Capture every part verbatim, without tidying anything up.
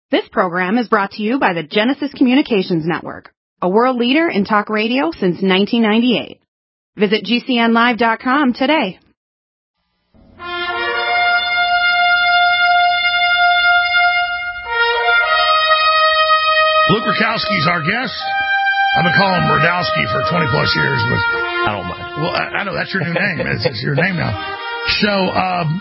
This program is brought to you by the Genesis Communications Network, a world leader in talk radio since nineteen ninety-eight. Visit G C N live dot com today. Luke Rudkowski's our guest. I've been calling him Rudowski for twenty plus years, but I don't mind. Well, I, I know that's your new name. It's, it's your name now. So, um,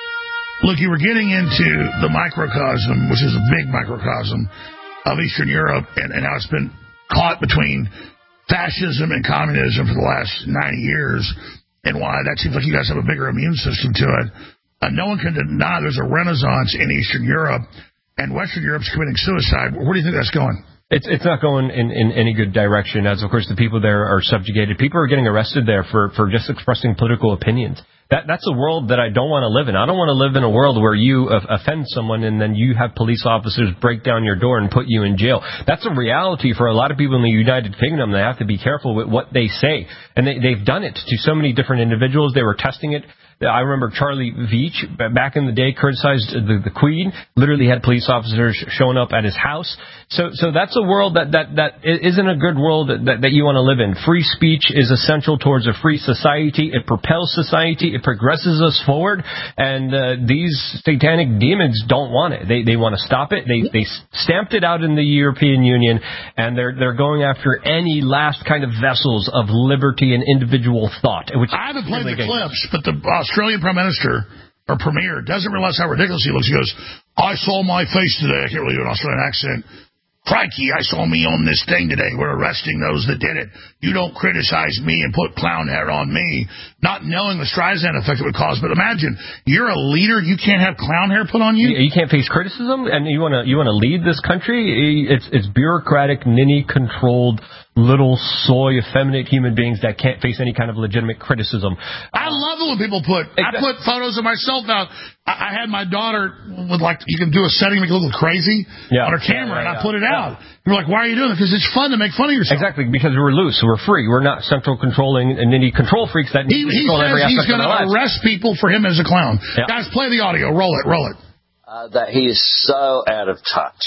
look, you were getting into the microcosm, which is a big microcosm of Eastern Europe, and, and how it's been caught between fascism and communism for the last ninety years, and why that seems like you guys have a bigger immune system to it. Uh, no one can deny there's a renaissance in Eastern Europe, and Western Europe's committing suicide. Where do you think that's going? It's it's not going in, in any good direction, as, of course, the people there are subjugated. People are getting arrested there for, for just expressing political opinions. That That's a world that I don't want to live in. I don't want to live in a world where you uh, offend someone and then you have police officers break down your door and put you in jail. That's a reality for a lot of people in the United Kingdom. They have to be careful with what they say. And they, they've done it to so many different individuals. They were testing it. I remember Charlie Veitch, back in the day, criticized the, the Queen, literally had police officers showing up at his house. So so that's a world that, that, that isn't a good world that, that, that you want to live in. Free speech is essential towards a free society. It propels society. It progresses us forward. And uh, these satanic demons don't want it. They they want to stop it. They they stamped it out in the European Union, and they're they're going after any last kind of vessels of liberty and individual thought. Which I haven't played the clips, but the Australian Prime Minister, or Premier, doesn't realize how ridiculous he looks. He goes, I saw my face today. I can't really do an Australian accent. Crikey, I saw me on this thing today. We're arresting those that did it. You don't criticize me and put clown hair on me, not knowing the Streisand effect it would cause. But imagine, you're a leader. You can't have clown hair put on you? You can't face criticism, and you want to you want to lead this country? It's, it's bureaucratic, ninny-controlled, little soy, effeminate human beings that can't face any kind of legitimate criticism. I love it when people put, I put photos of myself out. I, I had my daughter with, like, you can do a setting, make it look crazy yeah. on her camera, yeah, yeah, and I put it yeah. out. You're like, why are you doing it? Because it's fun to make fun of yourself. Exactly, because we're loose, we're free. We're not central controlling and ninny control freaks that he, he control every aspect he's going to arrest people for him as a clown. Yeah. Guys, play the audio. Roll it, roll it. Uh, that he is so out of touch.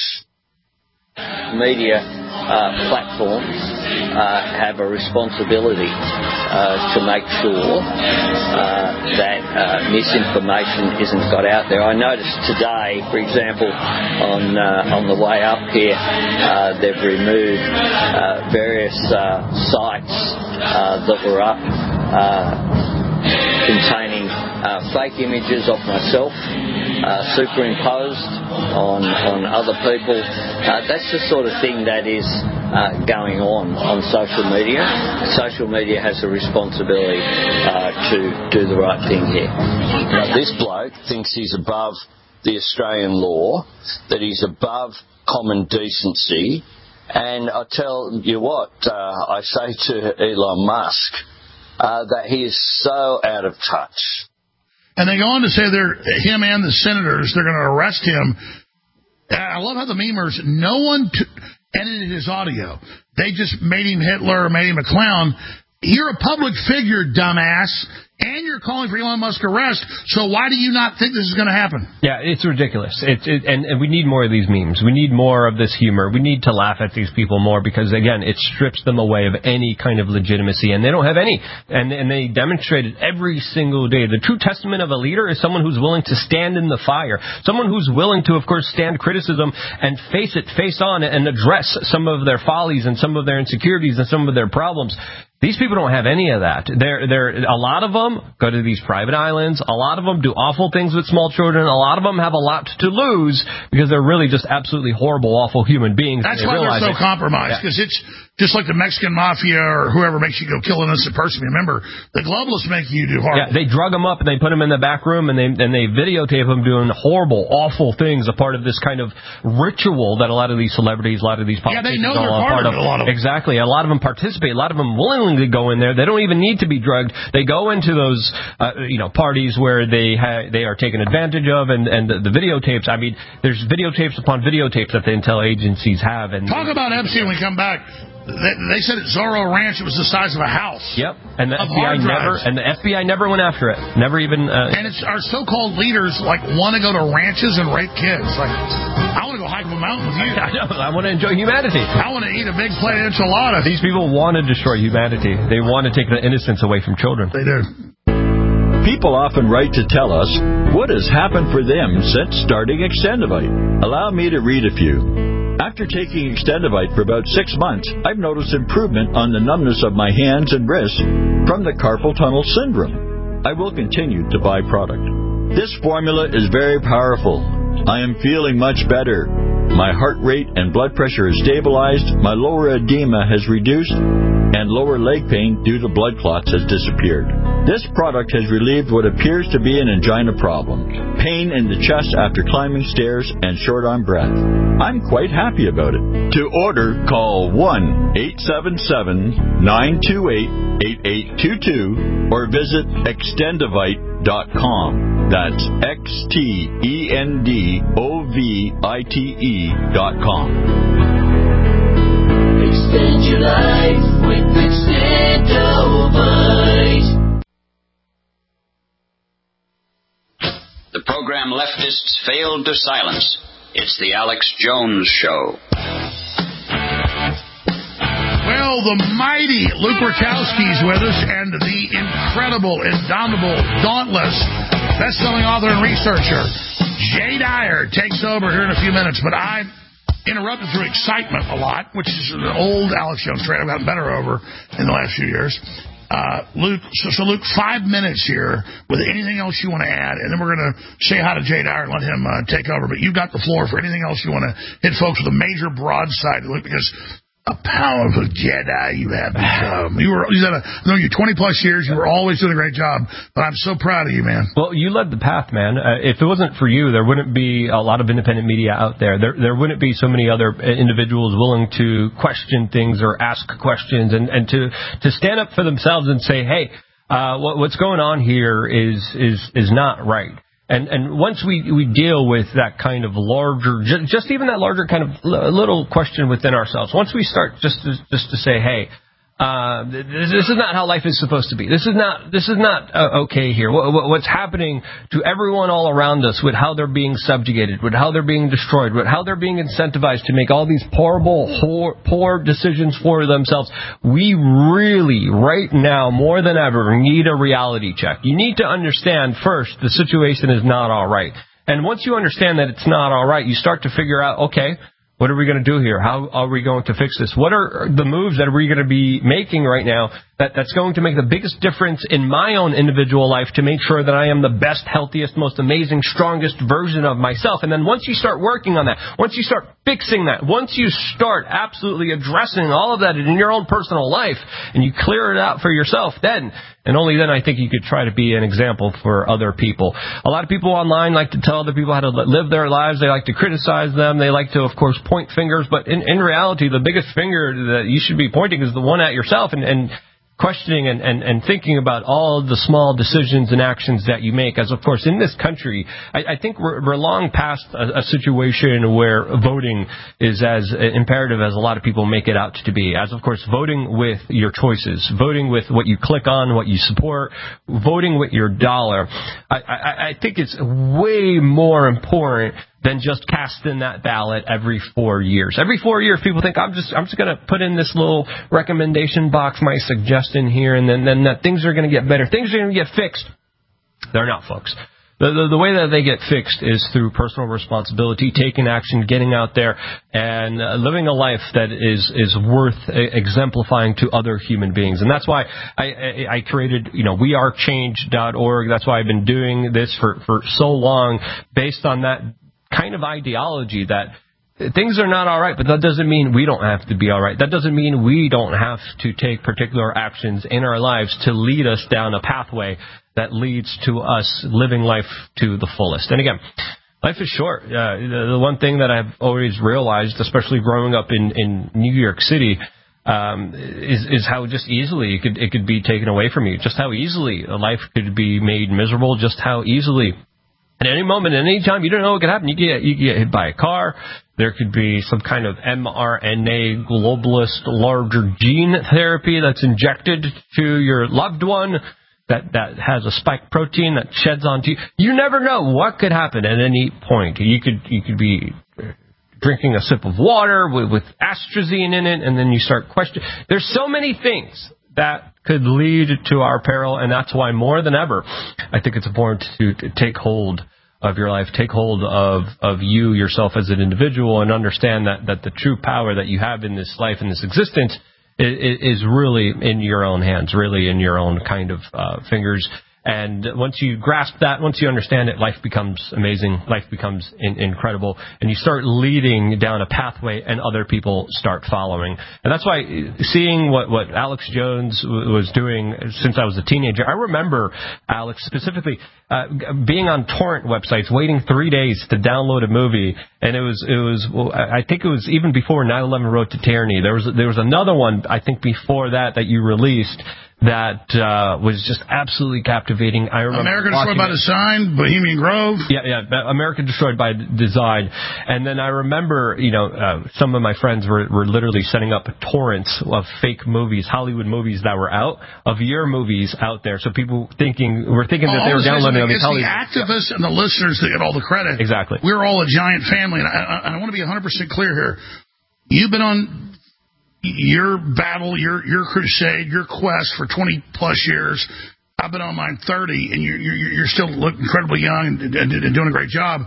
Media uh, platforms uh, have a responsibility uh, to make sure uh, that uh, misinformation isn't got out there. I noticed today, for example, on uh, on the way up here, uh, they've removed uh, various uh, sites uh, that were up uh, containing uh, fake images of myself, uh, superimposed on on other people. Uh, that's the sort of thing that is uh, going on on social media. Social media has a responsibility uh, to do the right thing here. Now, this bloke thinks he's above the Australian law, that he's above common decency, and I tell you what, uh, I say to Elon Musk, uh, that he is so out of touch. And they go on to say they're him and the senators, they're going to arrest him. I love how the memers, no one t- edited his audio. They just made him Hitler or made him a clown. You're a public figure, dumbass, and you're calling for Elon Musk arrest, so why do you not think this is going to happen? Yeah, it's ridiculous. It's it, and, and we need more of these memes. We need more of this humor. We need to laugh at these people more because, again, it strips them away of any kind of legitimacy, and they don't have any. And, and they demonstrate it every single day. The true testament of a leader is someone who's willing to stand in the fire, someone who's willing to, of course, stand criticism and face it face on and address some of their follies and some of their insecurities and some of their problems. These people don't have any of that. They're, they're, a lot of them go to these private islands. A lot of them do awful things with small children. A lot of them have a lot to lose because they're really just absolutely horrible, awful human beings. That's why they're so it. compromised, because yeah. it's just like the Mexican mafia or whoever makes you go kill an innocent person. Remember, the globalists make you do horrible. Yeah, they drug them up and they put them in the back room and they and they videotape them doing horrible, awful things, a part of this kind of ritual that a lot of these celebrities, a lot of these politicians yeah, they know they're part, part of it, a lot of them. Exactly. A lot of them participate. A lot of them willingly go in there. They don't even need to be drugged. They go into those, uh, you know, parties where they ha- they are taken advantage of, and, and the, the videotapes. I mean, there's videotapes upon videotapes that the intel agencies have. And talk they, about Epstein when we come back. They, they said at Zorro Ranch it was the size of a house. Yep, and the F B I never and the F B I never went after it. Never even. Uh, and it's our so-called leaders like want to go to ranches and rape kids. Like, I want to go hike with them Well, with you, I, know, I want to enjoy humanity. I want to eat a big plate of enchilada. These people want to destroy humanity. They want to take the innocence away from children. They do. People often write to tell us what has happened for them since starting Extendivite. Allow me to read a few. After taking Extendivite for about six months, I've noticed improvement on the numbness of my hands and wrists from the carpal tunnel syndrome. I will continue to buy product. This formula is very powerful. I am feeling much better. My heart rate and blood pressure is stabilized, my lower edema has reduced, and lower leg pain due to blood clots has disappeared. This product has relieved what appears to be an angina problem, pain in the chest after climbing stairs, and short on breath. I'm quite happy about it. To order, call one eight seven seven, nine two eight, eight eight two two or visit extendivite dot com. That's X T E N D O V I T E dot com. Extend your life with Extendivite. The program leftists failed to silence. It's the Alex Jones Show. Well, the mighty Luke Rukowski's with us, and the incredible, indomitable, dauntless, best-selling author and researcher, Jay Dyer, takes over here in a few minutes. But I interrupted through excitement a lot, which is an old Alex Jones trait I've gotten better over in the last few years. Uh, Luke, so, so Luke, five minutes here with anything else you want to add, and then we're going to say hi to Jay Dyer and let him uh, take over. But you've got the floor for anything else you want to hit folks with a major broadside, Luke, because a powerful Jedi you have become. You were, you had a, I know you twenty plus years. You were always doing a great job, but I'm so proud of you, man. Well, you led the path, man. Uh, if it wasn't for you, there wouldn't be a lot of independent media out there. There, there wouldn't be so many other individuals willing to question things or ask questions and, and to, to stand up for themselves and say, hey, uh, what, what's going on here is, is, is not right. And and once we, we deal with that kind of larger, just, just even that larger kind of little question within ourselves, once we start just to, just to say, hey, uh, this, this is not how life is supposed to be. This is not this is not uh, okay here. What, what, what's happening to everyone all around us with how they're being subjugated, with how they're being destroyed, with how they're being incentivized to make all these horrible, poor, poor decisions for themselves. We really, right now, more than ever, need a reality check. You need to understand, first, the situation is not all right. And once you understand that it's not all right, you start to figure out, okay, what are we going to do here? How are we going to fix this? What are the moves that we going to be making right now that, that's going to make the biggest difference in my own individual life to make sure that I am the best, healthiest, most amazing, strongest version of myself? And then once you start working on that, once you start fixing that, once you start absolutely addressing all of that in your own personal life and you clear it out for yourself, then and only then I think you could try to be an example for other people. A lot of people online like to tell other people how to live their lives. They like to criticize them. They like to, of course, point fingers. But in, in reality, the biggest finger that you should be pointing is the one at yourself and, and questioning and, and, and thinking about all of the small decisions and actions that you make. As, of course, in this country, I, I think we're, we're long past a, a situation where voting is as imperative as a lot of people make it out to be. As, of course, voting with your choices, voting with what you click on, what you support, voting with your dollar. I, I, I think it's way more important than just casting that ballot every four years. Every four years, people think, I'm just I'm just going to put in this little recommendation box, my suggestion here, and then, then that things are going to get better. Things are going to get fixed. They're not, folks. The, the, the way that they get fixed is through personal responsibility, taking action, getting out there, and uh, living a life that is is worth uh, exemplifying to other human beings. And that's why I, I, I created, you know, we are change dot org. That's why I've been doing this for, for so long, based on that kind of ideology that things are not all right, but that doesn't mean we don't have to be all right. That doesn't mean we don't have to take particular actions in our lives to lead us down a pathway that leads to us living life to the fullest. And again, life is short. Uh, the, the one thing that I've always realized, especially growing up in, in New York City, um, is, is how just easily it could, it could be taken away from you, just how easily a life could be made miserable, just how easily at any moment, at any time, you don't know what could happen. You could get, you could get hit by a car. There could be some kind of mRNA globalist larger gene therapy that's injected to your loved one that, that has a spike protein that sheds onto you. You never know what could happen at any point. You could you could be drinking a sip of water with, with astrazine in it, and then you start questioning. There's so many things that could lead to our peril, and that's why more than ever, I think it's important to, to take hold of your life, take hold of, of you, yourself as an individual, and understand that, that the true power that you have in this life, in this existence, is, is really in your own hands, really in your own kind of uh, fingers. And once you grasp that, once you understand it, life becomes amazing, life becomes in, incredible, and you start leading down a pathway and other people start following. And that's why seeing what, what Alex Jones w- was doing since I was a teenager, I remember, Alex, specifically uh, being on torrent websites, waiting three days to download a movie, and it was, it was, well, I think it was even before nine eleven Road to Tyranny. There was, there was another one, I think, before that that you released that uh, was just absolutely captivating. I remember America Destroyed by it. Design, Bohemian Grove. Yeah, yeah, America Destroyed by Design. And then I remember, you know, uh, some of my friends were, were literally setting up torrents of fake movies, Hollywood movies that were out, of your movies out there. So people thinking were thinking that oh, they were downloading them. It's the activists yeah. and the listeners that get all the credit. Exactly. We're all a giant family, and I, I, I want to be one hundred percent clear here. You've been on your battle, your your crusade, your quest for twenty plus years. I've been on mine thirty, and you're you're, you're still look incredibly young and, and, and doing a great job.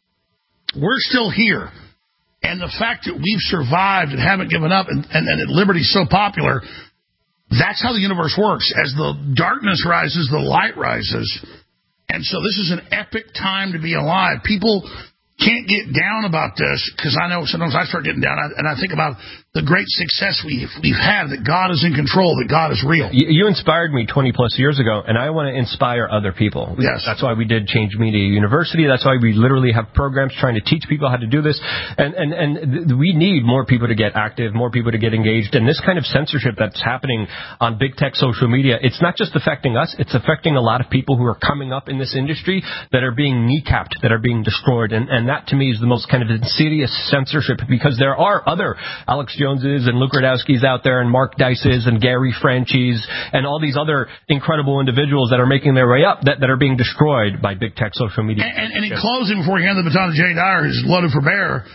We're still here, and the fact that we've survived and haven't given up, and, and, and that liberty's so popular, that's how the universe works. As the darkness rises, the light rises, and so this is an epic time to be alive. People can't get down about this, because I know sometimes I start getting down, and I think about the great success we've, we've had, that God is in control, that God is real. You, you inspired me twenty plus years ago, and I want to inspire other people. Yes. That's why we did Change Media University. That's why we literally have programs trying to teach people how to do this. And, and, and th- we need more people to get active, more people to get engaged. And this kind of censorship that's happening on big tech social media, it's not just affecting us, it's affecting a lot of people who are coming up in this industry that are being kneecapped, that are being destroyed. And, and that, to me, is the most kind of insidious censorship, because there are other Alex Joneses and Luke Radowski's out there, and Mark Dices and Gary Franchi's and all these other incredible individuals that are making their way up that, that are being destroyed by big tech social media. And, and, and in closing, before we hand the baton to Jay Dyer, who's loaded for bear,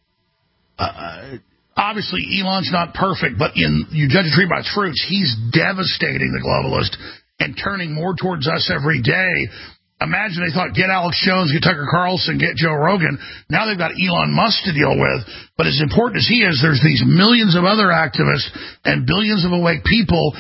uh, obviously Elon's not perfect, but in you judge a tree by its fruits, he's devastating the globalist and turning more towards us every day. Imagine they thought, get Alex Jones, get Tucker Carlson, get Joe Rogan. Now they've got Elon Musk to deal with. But as important as he is, there's these millions of other activists and billions of awake people,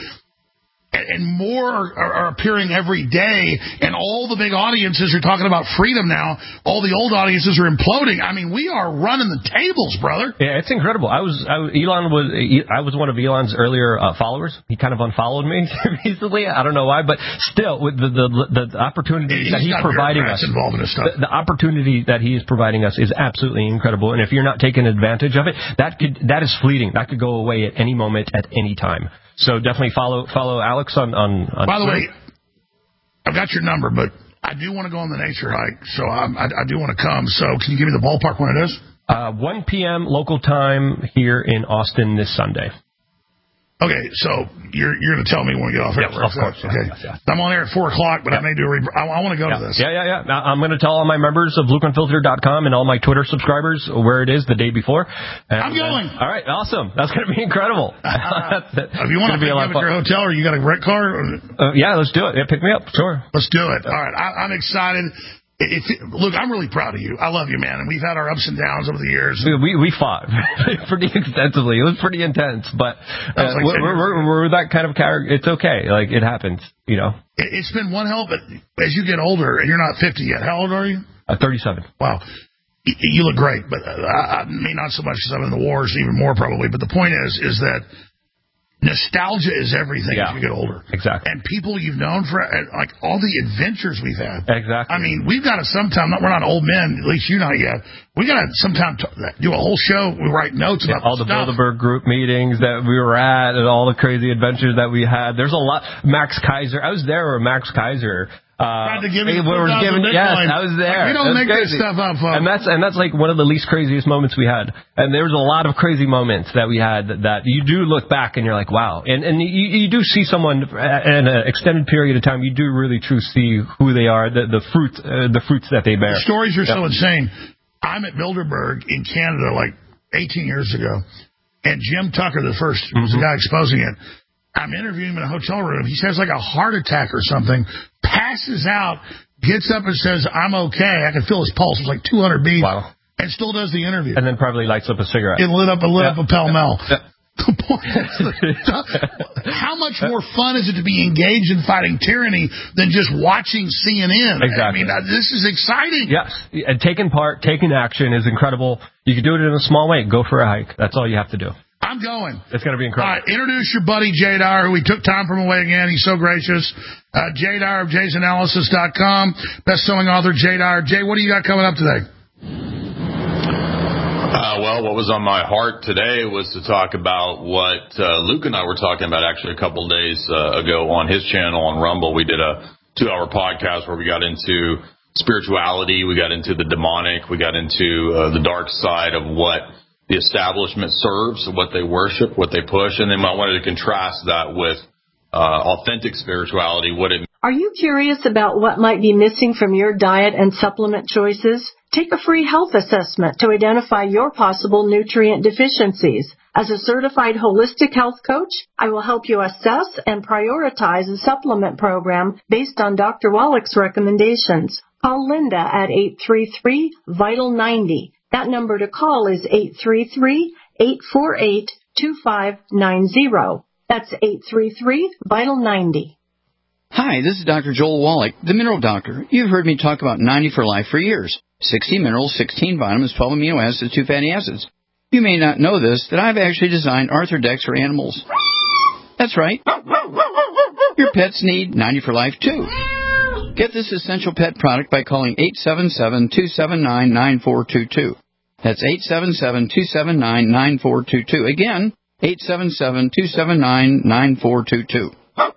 and more are, are appearing every day, and all the big audiences are talking about freedom now. All the old audiences are imploding. I mean, we are running the tables, brother. Yeah, it's incredible. I was I, Elon was I was one of Elon's earlier uh, followers. He kind of unfollowed me recently. I don't know why, but still, with the the, the opportunity he's that he's providing us, involved in his stuff. The, the opportunity that he is providing us is absolutely incredible. And if you're not taking advantage of it, that could that is fleeting. That could go away at any moment, at any time. So definitely follow follow Alex on, on, on By the Twitter. way, I've got your number, but I do want to go on the nature hike, so I'm, I, I do want to come. So can you give me the ballpark when it is? Uh, one p.m. local time here in Austin this Sunday. Okay, so you're you're going to tell me when we get off air. Yes, of course. Okay. Yes, yes. I'm on air at four o'clock, but yeah. I may do a re- I, I want to go yeah. to this. Yeah, yeah, yeah. Now, I'm going to tell all my members of Luke Unfiltered dot com and all my Twitter subscribers where it is the day before. And, I'm going. Uh, all right, awesome. That's going to be incredible. Uh, if you want to be pick me up at your hotel, or you got a rent car? Uh, yeah, let's do it. Yeah, pick me up. Sure. Let's do it. All right, I, I'm excited. If, look, I'm really proud of you. I love you, man. And we've had our ups and downs over the years. We we fought pretty extensively. It was pretty intense, but uh, like we're, we're, we're that kind of character. It's okay. Like, it happens, you know. It, it's been one hell, but as you get older, and you're not fifty yet. How old are you? Uh, thirty-seven. Wow. You, you look great, but uh, I, I mean, not so much because I'm in the wars, even more probably. But the point is, is that nostalgia is everything yeah, as you get older. Exactly. And people you've known for, like, all the adventures we've had. Exactly. I mean, we've got to sometime, we're not old men, at least you not yet, we got to sometime t- do a whole show, we write notes yeah, about all the stuff. Bilderberg group meetings that we were at and all the crazy adventures that we had. There's a lot. Max Kaiser. I was there with Max Kaiser. Uh, to give we were given, yes, I was there. Like, we don't that's make crazy. this stuff up, folks. And that's and that's like one of the least craziest moments we had. And there was a lot of crazy moments that we had that, that you do look back and you're like, wow. And and you, you do see someone in an extended period of time. You do really truly see who they are, the the fruit uh, the fruits that they bear. The stories are yep. so insane. I'm at Bilderberg in Canada like eighteen years ago, and Jim Tucker, the first, mm-hmm. was the guy exposing it. I'm interviewing him in a hotel room. He says like a heart attack or something, passes out, gets up and says, I'm okay. I can feel his pulse. It's like two hundred beats. Wow. And still does the interview. And then probably lights up a cigarette. It lit up, it lit yeah. up a Pell Mell. Yeah. How much more fun is it to be engaged in fighting tyranny than just watching C N N? Exactly. I mean, this is exciting. Yes. And taking part, taking action is incredible. You can do it in a small way. Go for a hike. That's all you have to do. I'm going. It's going to be incredible. All right, introduce your buddy, Jay Dyer, who we took time from away again. He's so gracious. Uh, Jay Dyer of jays analysis dot com, best-selling author Jay Dyer. Jay, what do you got coming up today? Uh, well, what was on my heart today was to talk about what uh, Luke and I were talking about actually a couple of days uh, ago on his channel on Rumble. We did a two-hour podcast where we got into spirituality, we got into the demonic, we got into uh, the dark side of what the establishment serves, what they worship, what they push, and then I wanted to contrast that with uh, authentic spirituality, what it Are you curious about what might be missing from your diet and supplement choices? Take a free health assessment to identify your possible nutrient deficiencies. As a certified holistic health coach, I will help you assess and prioritize a supplement program based on Doctor Wallach's recommendations. Call Linda at eight three three, vital ninety. That number to call is eight three three, eight four eight, two five nine zero. That's eight three three, vital ninety. Hi, this is Doctor Joel Wallach, the Mineral Doctor. You've heard me talk about ninety for Life for years. sixty minerals, sixteen vitamins, twelve amino acids, two fatty acids. You may not know this, that I've actually designed Arthrodex for animals. That's right. Your pets need ninety for Life, too. Get this essential pet product by calling eight seven seven, two seven nine, nine four two two. That's eight seven seven, two seven nine, nine four two two. Again, eight seven seven, two seven nine, nine four two two.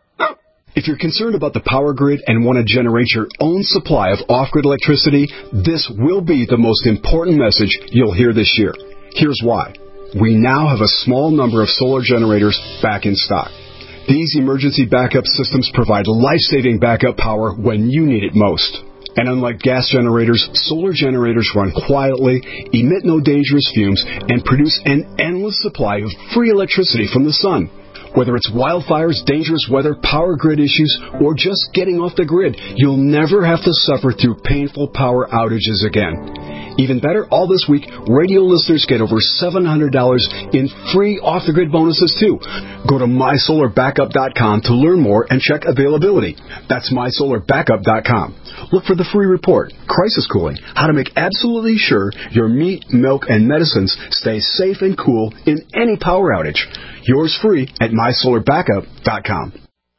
If you're concerned about the power grid and want to generate your own supply of off-grid electricity, this will be the most important message you'll hear this year. Here's why. We now have a small number of solar generators back in stock. These emergency backup systems provide life-saving backup power when you need it most. And unlike gas generators, solar generators run quietly, emit no dangerous fumes, and produce an endless supply of free electricity from the sun. Whether it's wildfires, dangerous weather, power grid issues, or just getting off the grid, you'll never have to suffer through painful power outages again. Even better, all this week, radio listeners get over seven hundred dollars in free off-the-grid bonuses, too. Go to my solar backup dot com to learn more and check availability. That's my solar backup dot com. Look for the free report, Crisis Cooling, how to make absolutely sure your meat, milk, and medicines stay safe and cool in any power outage. Yours free at my solar backup dot com.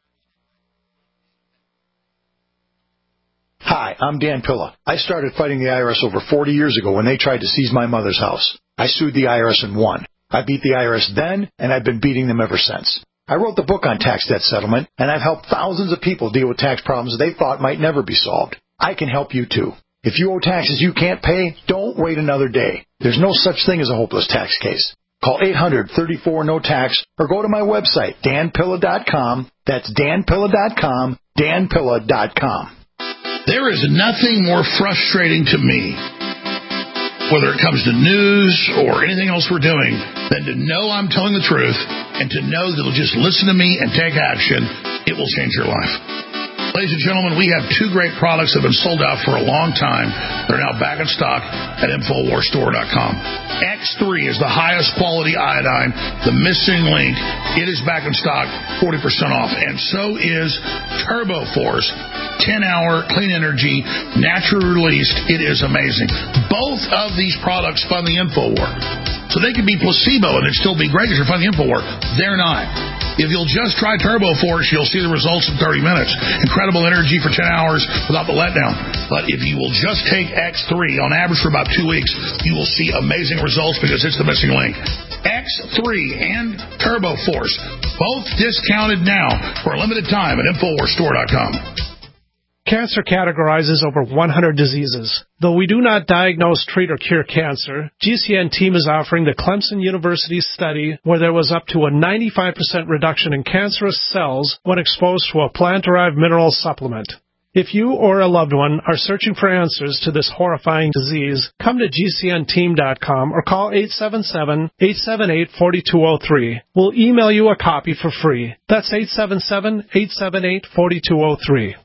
Hi, I'm Dan Pilla. I started fighting the I R S over forty years ago when they tried to seize my mother's house. I sued the I R S and won. I beat the I R S then, and I've been beating them ever since. I wrote the book on tax debt settlement, and I've helped thousands of people deal with tax problems they thought might never be solved. I can help you, too. If you owe taxes you can't pay, don't wait another day. There's no such thing as a hopeless tax case. Call eight hundred, thirty-four, no tax or go to my website, dan pilla dot com. That's dan pilla dot com, dan pilla dot com. There is nothing more frustrating to me, whether it comes to news or anything else we're doing, than to know I'm telling the truth and to know that you'll just listen to me and take action. It will change your life. Ladies and gentlemen, we have two great products that have been sold out for a long time. They're now back in stock at infowars store dot com. X three is the highest quality iodine, the missing link. It is back in stock, forty percent off. And so is Turbo Force, ten hour clean energy, naturally released. It is amazing. Both of these products fund the InfoWar. So they could be placebo and it'd still be great because you're funding the InfoWar. They're not. If you'll just try Turbo Force, you'll see the results in thirty minutes. Incredible energy for ten hours without the letdown. But if you will just take X three, on average for about two weeks, you will see amazing results because it's the missing link. X three and Turbo Force, both discounted now for a limited time at infowars store dot com. Cancer categorizes over one hundred diseases. Though we do not diagnose, treat, or cure cancer, G C N team is offering the Clemson University study where there was up to a ninety-five percent reduction in cancerous cells when exposed to a plant-derived mineral supplement. If you or a loved one are searching for answers to this horrifying disease, come to G C N team dot com or call eight seven seven, eight seven eight, four two zero three. We'll email you a copy for free. That's eight seven seven, eight seven eight, four two zero three.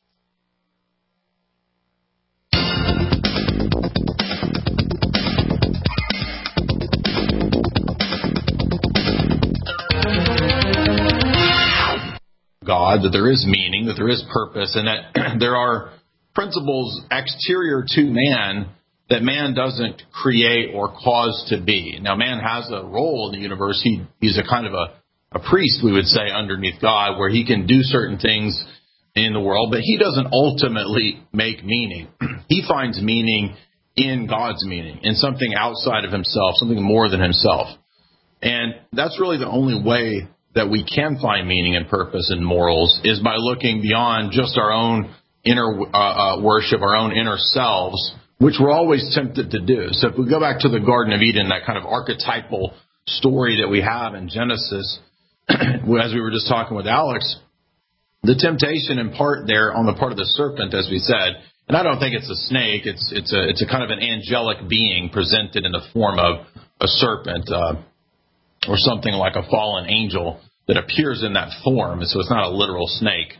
God, that there is meaning, that there is purpose, and that there are principles exterior to man that man doesn't create or cause to be. Now, man has a role in the universe. He, he's a kind of a, a priest, we would say, underneath God, where he can do certain things in the world, but he doesn't ultimately make meaning. He finds meaning in God's meaning, in something outside of himself, something more than himself. And that's really the only way that we can find meaning and purpose and morals, is by looking beyond just our own inner uh, uh, worship, our own inner selves, which we're always tempted to do. So if we go back to the Garden of Eden, that kind of archetypal story that we have in Genesis, as we were just talking with Alex, the temptation in part there on the part of the serpent, as we said, and I don't think it's a snake, it's it's a it's a kind of an angelic being presented in the form of a serpent, uh, or something like a fallen angel that appears in that form, so it's not a literal snake.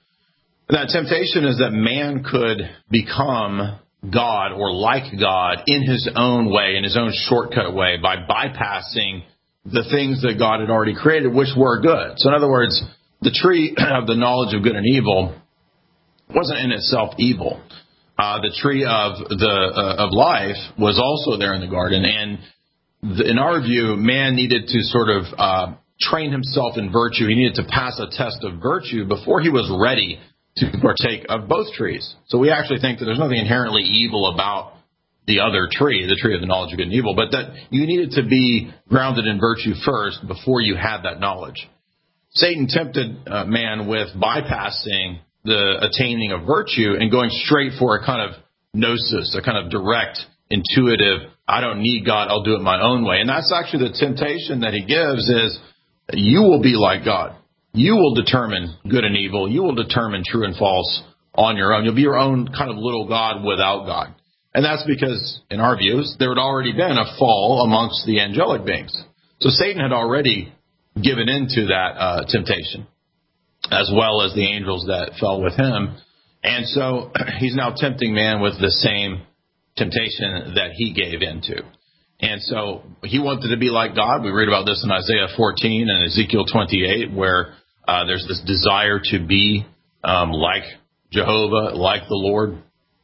That temptation is that man could become God or like God in his own way, in his own shortcut way, by bypassing the things that God had already created, which were good. So in other words, the tree of the knowledge of good and evil wasn't in itself evil. Uh, the tree of the uh, of life was also there in the garden, and the, in our view, man needed to sort of uh, train himself in virtue. He needed to pass a test of virtue before he was ready to partake of both trees. So we actually think that there's nothing inherently evil about the other tree, the tree of the knowledge of good and evil, but that you needed to be grounded in virtue first before you had that knowledge. Satan tempted uh, man with bypassing the attaining of virtue and going straight for a kind of gnosis, a kind of direct, intuitive, I don't need God, I'll do it my own way. And that's actually the temptation that he gives, is you will be like God. You will determine good and evil. You will determine true and false on your own. You'll be your own kind of little God without God. And that's because, in our views, there had already been a fall amongst the angelic beings. So Satan had already given into that uh, temptation, as well as the angels that fell with him. And so he's now tempting man with the same temptation that he gave into. And so he wanted to be like God. We read about this in Isaiah fourteen and Ezekiel twenty-eight, where uh, there's this desire to be um, like Jehovah, like the Lord.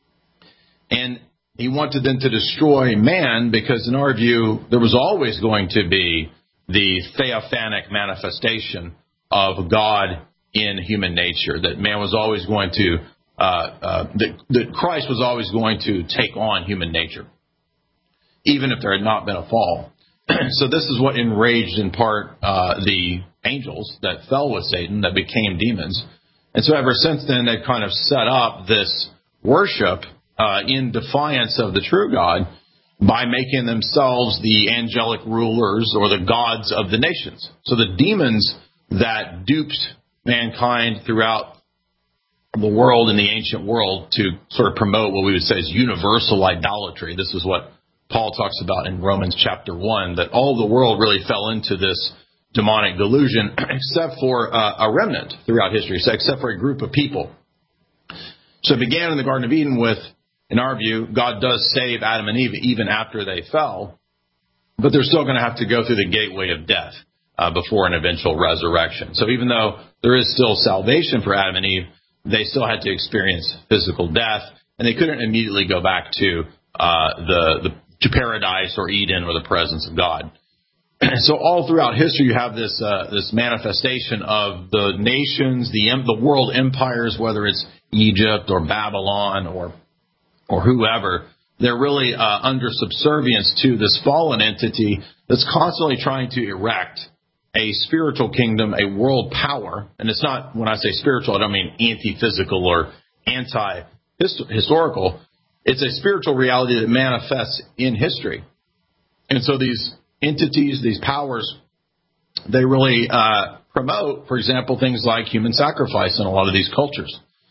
And he wanted then to destroy man because, in our view, there was always going to be the theophanic manifestation of God in human nature, that man was always going to, uh, uh, that, that Christ was always going to take on human nature, even if there had not been a fall. So this is what enraged in part uh, the angels that fell with Satan, that became demons. And so ever since then, they've kind of set up this worship uh, in defiance of the true God by making themselves the angelic rulers or the gods of the nations. So the demons that duped mankind throughout the world, in the ancient world, to sort of promote what we would say is universal idolatry. This is what Paul talks about in Romans chapter one, that all the world really fell into this demonic delusion, except for uh, a remnant throughout history, so except for a group of people. So it began in the Garden of Eden with, in our view, God does save Adam and Eve even after they fell, but they're still going to have to go through the gateway of death uh, before an eventual resurrection. So even though there is still salvation for Adam and Eve, they still had to experience physical death, and they couldn't immediately go back to uh, the, the to paradise or Eden or the presence of God. So all throughout history, you have this uh, this manifestation of the nations, the the world empires, whether it's Egypt or Babylon or or whoever. They're really uh, under subservience to this fallen entity that's constantly trying to erect a spiritual kingdom, a world power. And it's not, when I say spiritual, I don't mean anti-physical or anti-historical. It's a spiritual reality that manifests in history. And so these entities, these powers, they really uh, promote, for example, things like human sacrifice in a lot of these cultures.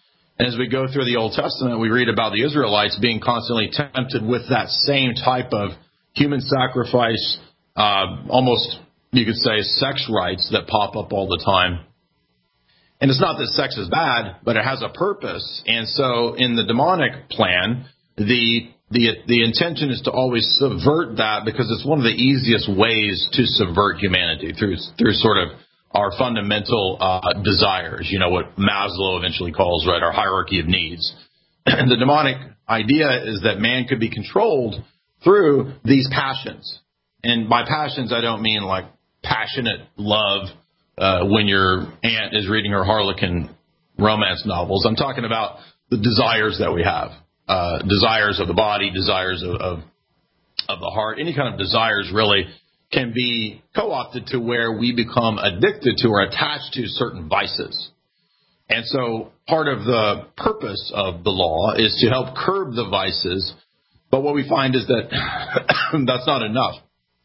And as we go through the Old Testament, we read about the Israelites being constantly tempted with that same type of human sacrifice, uh, almost, you could say, sex rights that pop up all the time. And it's not that sex is bad, but it has a purpose. And so in the demonic plan, the the the intention is to always subvert that, because it's one of the easiest ways to subvert humanity through through sort of our fundamental uh, desires, you know, what Maslow eventually calls, right, our hierarchy of needs. And the demonic idea is that man could be controlled through these passions. And by passions, I don't mean like passionate love uh, when your aunt is reading her Harlequin romance novels. I'm talking about the desires that we have, uh, desires of the body, desires of, of of the heart. Any kind of desires really can be co-opted to where we become addicted to or attached to certain vices. And so part of the purpose of the law is to help curb the vices. But what we find is that that's not enough.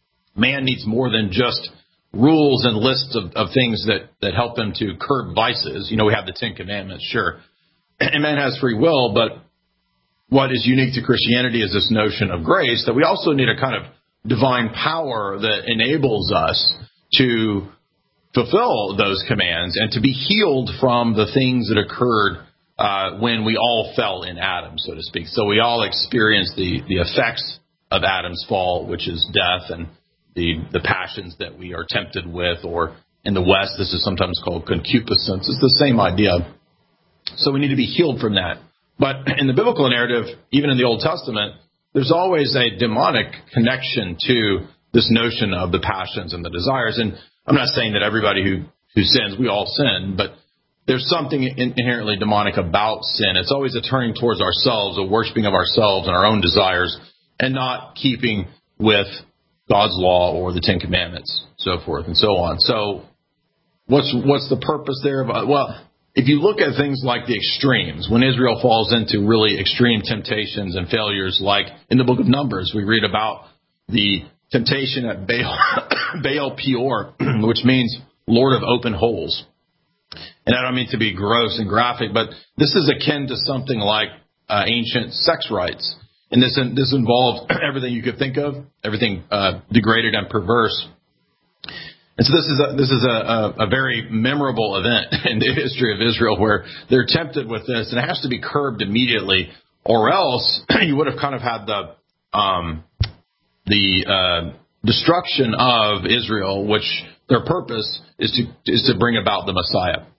Man needs more than just rules and lists of, of things that, that help him to curb vices. You know, we have the Ten Commandments, sure. And man has free will, but what is unique to Christianity is this notion of grace, that we also need a kind of divine power that enables us to fulfill those commands and to be healed from the things that occurred uh, when we all fell in Adam, so to speak. So we all experience the, the effects of Adam's fall, which is death, and the, the passions that we are tempted with, or in the West, this is sometimes called concupiscence. It's the same idea. So we need to be healed from that. But in the biblical narrative, even in the Old Testament, there's always a demonic connection to this notion of the passions and the desires. And I'm not saying that everybody who, who sins, we all sin, but there's something inherently demonic about sin. It's always a turning towards ourselves, a worshiping of ourselves and our own desires, and not keeping with God's law or the Ten Commandments, so forth and so on. So what's what's the purpose there? Well, if you look at things like the extremes, when Israel falls into really extreme temptations and failures, like in the book of Numbers, we read about the temptation at Baal, Baal Peor, which means Lord of open holes. And I don't mean to be gross and graphic, but this is akin to something like uh, ancient sex rights. And this this involved everything you could think of, everything uh, degraded and perverse. And so this is a, this is a, a, a very memorable event in the history of Israel where they're tempted with this, and it has to be curbed immediately, or else you would have kind of had the um, the uh, destruction of Israel, which their purpose is to is to bring about the Messiah.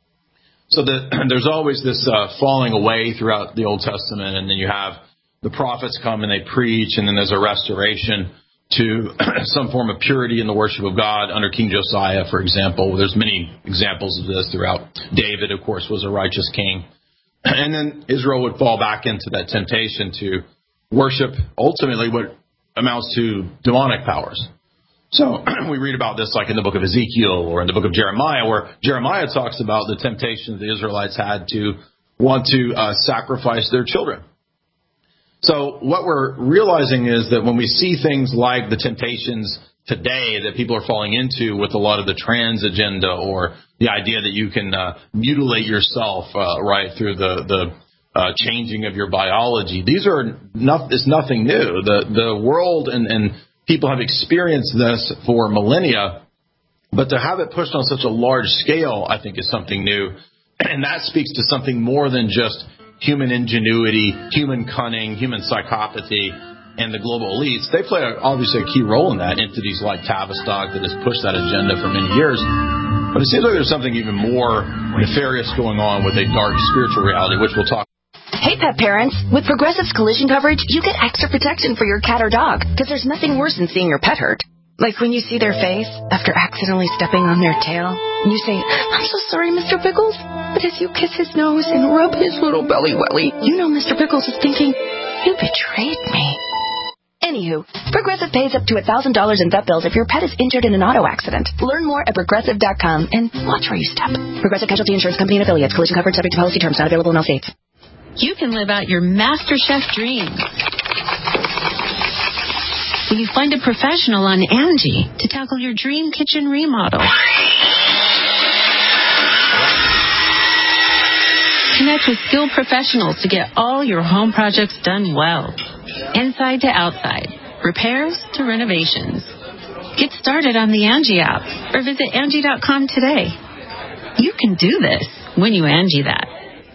So the, there's always this uh, falling away throughout the Old Testament, and then you have the prophets come and they preach, and then there's a restoration to some form of purity in the worship of God under King Josiah, for example. There's many examples of this throughout. David, of course, was a righteous king. And then Israel would fall back into that temptation to worship ultimately what amounts to demonic powers. So we read about this like in the book of Ezekiel or in the book of Jeremiah, where Jeremiah talks about the temptation the Israelites had to want to uh, sacrifice their children. So what we're realizing is that when we see things like the temptations today that people are falling into with a lot of the trans agenda, or the idea that you can uh, mutilate yourself uh, right through the the uh, changing of your biology, these are not, it's nothing new. The the world and, and people have experienced this for millennia, but to have it pushed on such a large scale, I think, is something new, and that speaks to something more than just human ingenuity, human cunning, human psychopathy, and the global elites. They play a, obviously a key role in that. Entities like Tavistock that has pushed that agenda for many years. But it seems like there's something even more nefarious going on with a dark spiritual reality, which we'll talk about. Hey, pet parents. With Progressive's collision coverage, you get extra protection for your cat or dog, because there's nothing worse than seeing your pet hurt. Like when you see their face after accidentally stepping on their tail, and you say, "I'm so sorry, Mister Pickles." But as you kiss his nose and rub his little belly welly, you know Mister Pickles is thinking, "You betrayed me." Anywho, Progressive pays up to one thousand dollars in vet bills if your pet is injured in an auto accident. Learn more at Progressive dot com and watch where you step. Progressive Casualty Insurance Company and Affiliates. Collision coverage subject to policy terms. Not available in all states. You can live out your Master Chef dreams when you find a professional on Angie to tackle your dream kitchen remodel. Connect with skilled professionals to get all your home projects done well. Inside to outside, repairs to renovations. Get started on the Angie app or visit Angie dot com today. You can do this when you Angie that.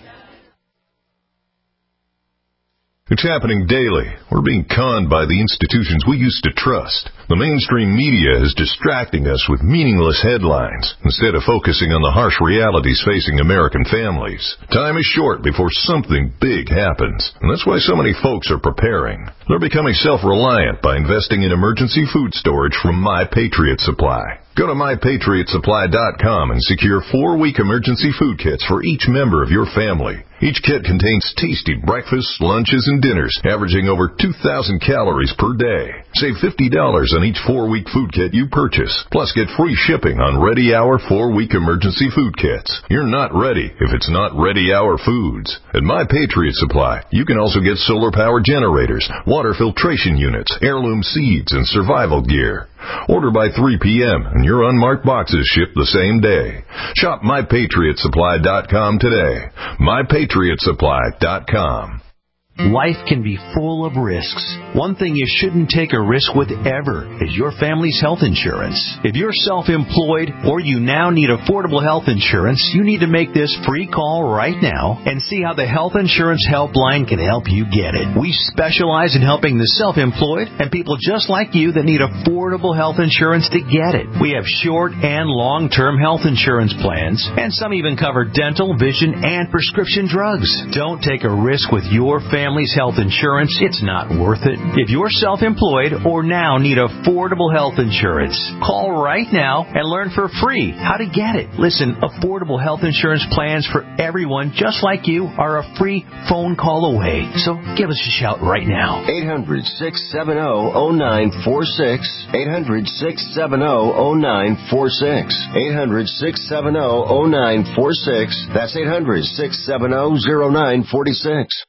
It's happening daily. We're being conned by the institutions we used to trust. The mainstream media is distracting us with meaningless headlines instead of focusing on the harsh realities facing American families. Time is short before something big happens, and that's why so many folks are preparing. They're becoming self-reliant by investing in emergency food storage from My Patriot Supply. Go to my patriot supply dot com and secure four-week emergency food kits for each member of your family. Each kit contains tasty breakfasts, lunches, and dinners, averaging over two thousand calories per day. Save fifty dollars on each four-week food kit you purchase. Plus, get free shipping on Ready Hour four-week emergency food kits. You're not ready if it's not Ready Hour Foods. At My Patriot Supply, you can also get solar power generators, water filtration units, heirloom seeds, and survival gear. Order by three p.m. and your unmarked boxes ship the same day. Shop my patriot supply dot com today. my patriot supply dot com. Life can be full of risks. One thing you shouldn't take a risk with ever is your family's health insurance. If you're self-employed or you now need affordable health insurance, you need to make this free call right now and see how the Health Insurance Helpline can help you get it. We specialize in helping the self-employed and people just like you that need affordable health insurance to get it. We have short and long-term health insurance plans, and some even cover dental, vision, and prescription drugs. Don't take a risk with your family. Family's health insurance, it's not worth it. If you're self-employed or now need affordable health insurance, call right now and learn for free how to get it. Listen, affordable health insurance plans for everyone just like you are a free phone call away. So give us a shout right now. eight hundred, six seven zero, zero nine four six. eight hundred, six seven zero, zero nine four six. eight hundred, six seven zero, zero nine four six. That's eight hundred, six seven zero, zero nine four six.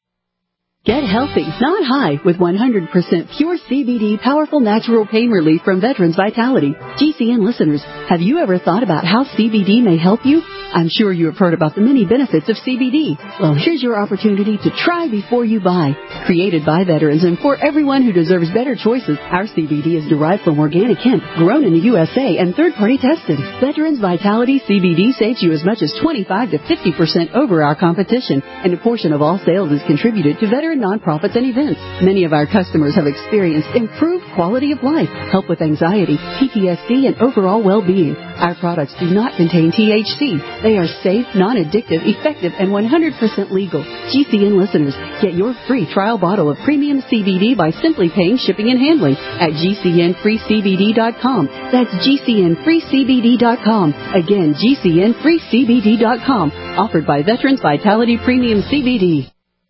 Get healthy, not high, with one hundred percent pure C B D powerful natural pain relief from Veterans Vitality. G C N listeners, have you ever thought about how C B D may help you? I'm sure you have heard about the many benefits of C B D. Well, here's your opportunity to try before you buy. Created by veterans and for everyone who deserves better choices, our C B D is derived from organic hemp, grown in the U S A, and third-party tested. Veterans Vitality C B D saves you as much as twenty-five to fifty percent over our competition, and a portion of all sales is contributed to veteran nonprofits and events. Many of our customers have experienced improved quality of life, help with anxiety, P T S D, and overall well-being. Our products do not contain T H C. They are safe, non-addictive, effective, and one hundred percent legal. G C N listeners, get your free trial bottle of premium C B D by simply paying shipping and handling at G C N free C B D dot com. That's G C N free C B D dot com. Again, G C N free C B D dot com. Offered by Veterans Vitality Premium C B D.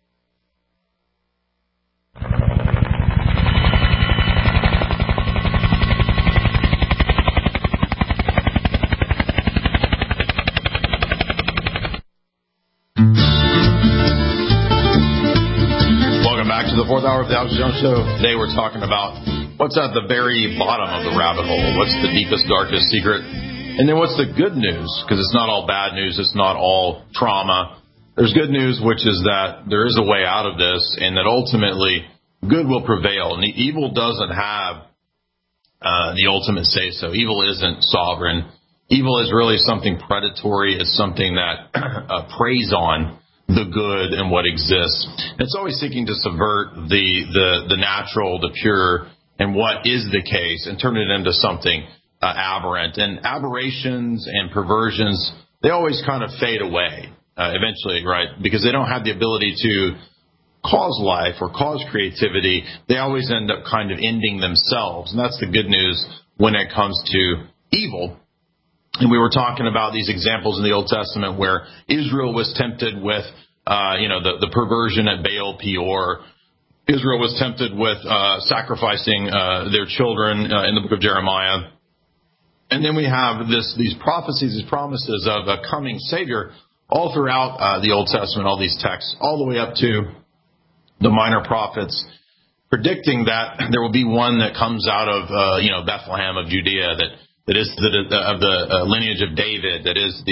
The fourth hour of the Alex Jones Show. Today we're talking about what's at the very bottom of the rabbit hole. What's the deepest, darkest secret? And then what's the good news? Because it's not all bad news. It's not all trauma. There's good news, which is that there is a way out of this and that ultimately good will prevail. And the evil doesn't have uh, the ultimate say-so. Evil isn't sovereign. Evil is really something predatory. It's something that uh, preys on the good and what exists. It's always seeking to subvert the, the, the natural, the pure, and what is the case and turn it into something uh, aberrant. And aberrations and perversions, they always kind of fade away uh, eventually, right? Because they don't have the ability to cause life or cause creativity. They always end up kind of ending themselves. And that's the good news when it comes to evil. And we were talking about these examples in the Old Testament where Israel was tempted with, uh, you know, the, the perversion at Baal Peor. Israel was tempted with uh, sacrificing uh, their children uh, in the book of Jeremiah. And then we have this these prophecies, these promises of a coming Savior all throughout uh, the Old Testament, all these texts, all the way up to the minor prophets, predicting that there will be one that comes out of, uh, you know, Bethlehem of Judea, that That is the, of the uh, lineage of David, that is the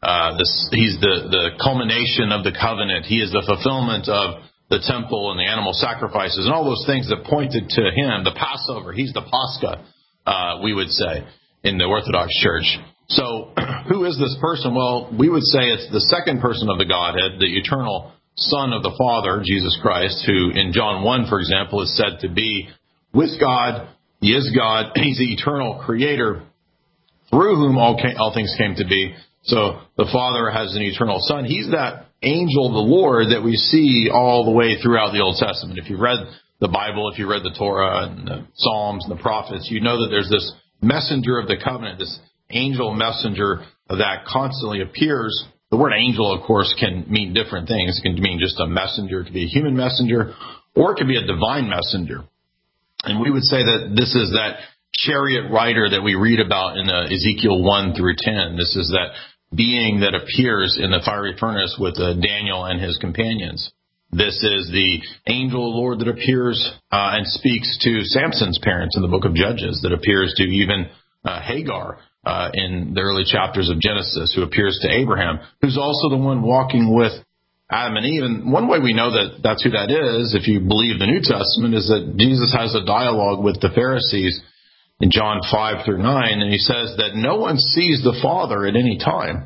uh, this, he's the, the culmination of the covenant. He is the fulfillment of the temple and the animal sacrifices and all those things that pointed to him. The Passover, he's the Pascha, uh, we would say, in the Orthodox Church. So who is this person? Well, we would say it's the second person of the Godhead, the eternal Son of the Father, Jesus Christ, who in John one, for example, is said to be with God. He is God. He's the eternal creator through whom all, came, all things came to be. So the Father has an eternal Son. He's that angel of the Lord that we see all the way throughout the Old Testament. If you've read the Bible, if you read the Torah and the Psalms and the prophets, you know that there's this messenger of the covenant, this angel messenger that constantly appears. The word angel, of course, can mean different things. It can mean just a messenger. It could be a human messenger, or it could be a divine messenger. And we would say that this is that chariot rider that we read about in uh, Ezekiel one through ten. This is that being that appears in the fiery furnace with uh, Daniel and his companions. This is the angel of the Lord that appears uh, and speaks to Samson's parents in the book of Judges, that appears to even uh, Hagar uh, in the early chapters of Genesis, who appears to Abraham, who's also the one walking with Adam and Eve. And one way we know that that's who that is, if you believe the New Testament, is that Jesus has a dialogue with the Pharisees in John five through nine, and he says that no one sees the Father at any time.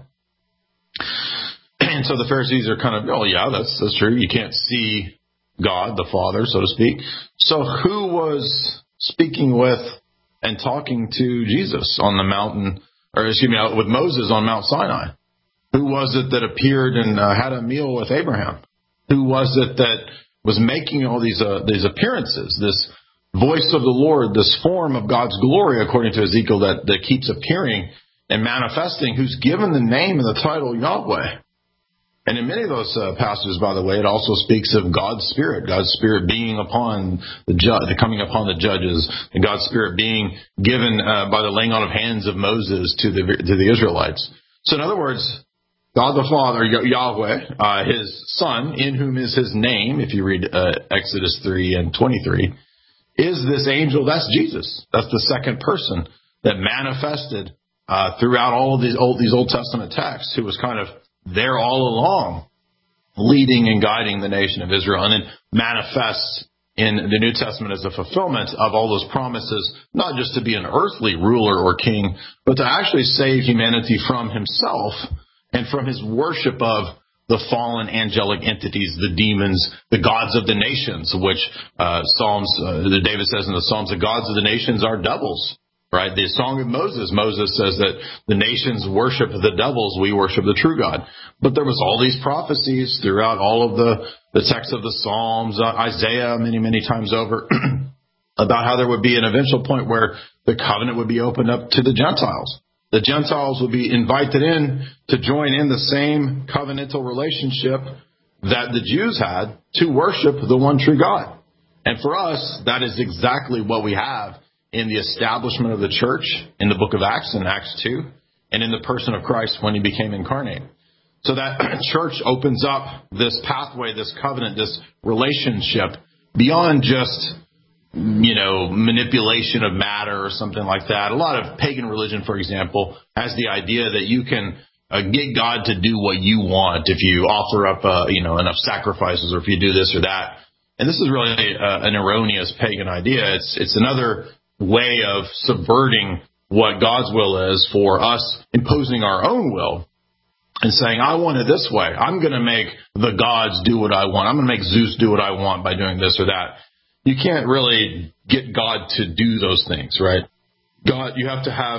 And so the Pharisees are kind of, oh yeah, that's that's true. You can't see God, the Father, so to speak. So who was speaking with and talking to Jesus on the mountain, or excuse me, with Moses on Mount Sinai? Who was it that appeared and uh, had a meal with Abraham? Who was it that was making all these uh, these appearances? This voice of the Lord, this form of God's glory, according to Ezekiel, that, that keeps appearing and manifesting, who's given the name and the title Yahweh. And in many of those uh, passages, by the way, it also speaks of God's Spirit, God's Spirit being upon the judge, coming upon the judges, and God's Spirit being given uh, by the laying on of hands of Moses to the to the Israelites. So in other words, God the Father, Yahweh, uh, his Son, in whom is his name, if you read uh, Exodus three and twenty-three, is this angel. That's Jesus. That's the second person that manifested uh, throughout all of these old, these Old Testament texts, who was kind of there all along, leading and guiding the nation of Israel, and then manifests in the New Testament as a fulfillment of all those promises, not just to be an earthly ruler or king, but to actually save humanity from himself and from his worship of the fallen angelic entities, the demons, the gods of the nations, which uh, Psalms, uh, David says in the Psalms, the gods of the nations are devils. Right? The Song of Moses, Moses says that the nations worship the devils, we worship the true God. But there was all these prophecies throughout all of the, the texts of the Psalms, uh, Isaiah many, many times over, about how there would be an eventual point where the covenant would be opened up to the Gentiles. The Gentiles would be invited in to join in the same covenantal relationship that the Jews had to worship the one true God. And for us, that is exactly what we have in the establishment of the church in the book of Acts, in Acts two, and in the person of Christ when he became incarnate. So that church opens up this pathway, this covenant, this relationship beyond just, you know, manipulation of matter or something like that. A lot of pagan religion, for example, has the idea that you can uh, get God to do what you want if you offer up, uh, you know, enough sacrifices, or if you do this or that. And this is really uh, an erroneous pagan idea. It's it's another way of subverting what God's will is for us, imposing our own will and saying, I want it this way. I'm going to make the gods do what I want. I'm going to make Zeus do what I want by doing this or that. You can't really get God to do those things, right? God, you have to have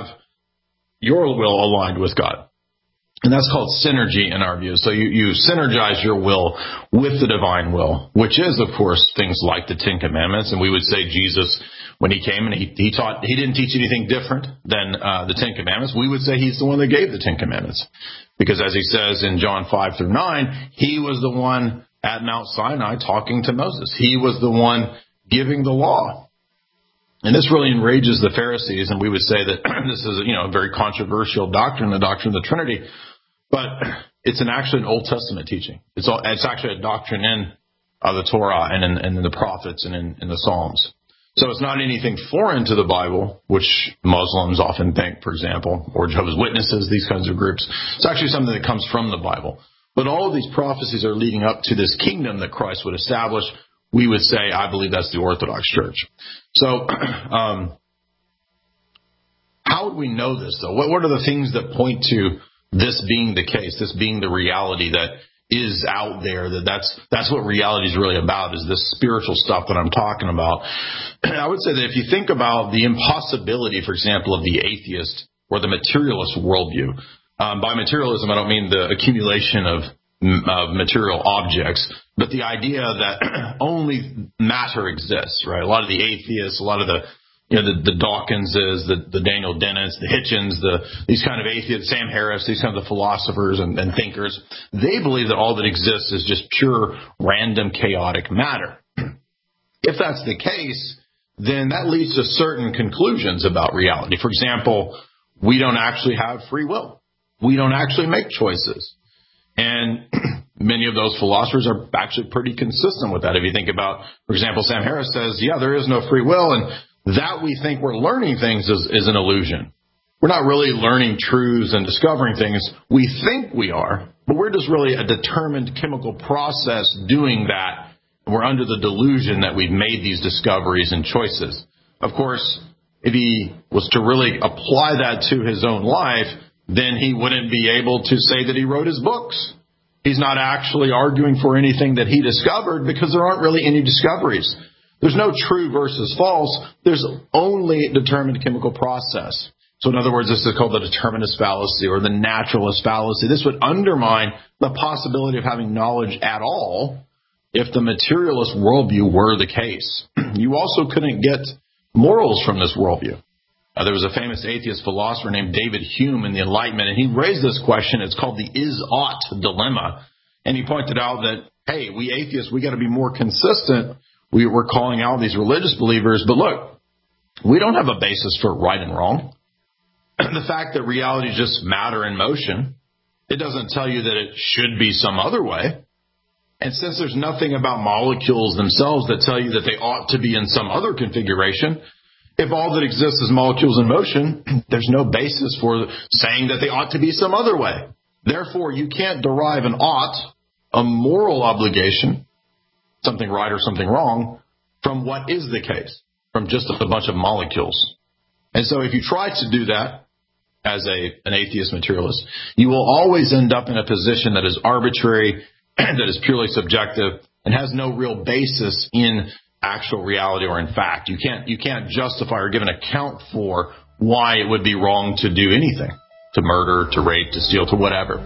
your will aligned with God. And that's called synergy in our view. So you, you synergize your will with the divine will, which is, of course, things like the Ten Commandments. And we would say Jesus, when he came and he, he taught, he didn't teach anything different than uh, the Ten Commandments. We would say he's the one that gave the Ten Commandments. Because as he says in John five through nine, he was the one at Mount Sinai talking to Moses. He was the one giving the law. And this really enrages the Pharisees, and we would say that this is, you know, a very controversial doctrine, the doctrine of the Trinity. But it's an actually an Old Testament teaching. It's all, it's actually a doctrine in uh, the Torah and in, and in the prophets and in, in the Psalms. So it's not anything foreign to the Bible, which Muslims often think, for example, or Jehovah's Witnesses, these kinds of groups. It's actually something that comes from the Bible. But all of these prophecies are leading up to this kingdom that Christ would establish. We would say, I believe that's the Orthodox Church. So um, how would we know this, though? What, what are the things that point to this being the case, this being the reality that is out there, that that's that's what reality is really about, is this spiritual stuff that I'm talking about? I would say that if you think about the impossibility, for example, of the atheist or the materialist worldview, um, by materialism I don't mean the accumulation of, of material objects, but the idea that only matter exists, right? A lot of the atheists, a lot of the You know, the, the Dawkinses, the, the Daniel Dennetts, the Hitchens, the, these kind of atheists, Sam Harris, these kinds of philosophers and, and thinkers, they believe that all that exists is just pure, random, chaotic matter. If that's the case, then that leads to certain conclusions about reality. For example, we don't actually have free will. We don't actually make choices. And many of those philosophers are actually pretty consistent with that. If you think about, for example, Sam Harris says, yeah, there is no free will, and that we think we're learning things is, is an illusion. We're not really learning truths and discovering things. We think we are, but we're just really a determined chemical process doing that. And we're under the delusion that we've made these discoveries and choices. Of course, if he was to really apply that to his own life, then he wouldn't be able to say that he wrote his books. He's not actually arguing for anything that he discovered because there aren't really any discoveries. There's no true versus false. There's only determined chemical process. So in other words, this is called the determinist fallacy or the naturalist fallacy. This would undermine the possibility of having knowledge at all if the materialist worldview were the case. You also couldn't get morals from this worldview. Uh, there was a famous atheist philosopher named David Hume in the Enlightenment, and he raised this question. It's called the is-ought dilemma. And he pointed out that, hey, we atheists, we got to be more consistent. We were calling out these religious believers, but look, we don't have a basis for right and wrong. The fact that reality is just matter in motion, it doesn't tell you that it should be some other way. And since there's nothing about molecules themselves that tell you that they ought to be in some other configuration, if all that exists is molecules in motion, there's no basis for saying that they ought to be some other way. Therefore, you can't derive an ought, a moral obligation, something right or something wrong, from what is the case, from just a bunch of molecules. And so if you try to do that as a an atheist materialist, you will always end up in a position that is arbitrary, that is purely subjective, and has no real basis in actual reality or in fact. You can't you can't justify or give an account for why it would be wrong to do anything, to murder, to rape, to steal, to whatever.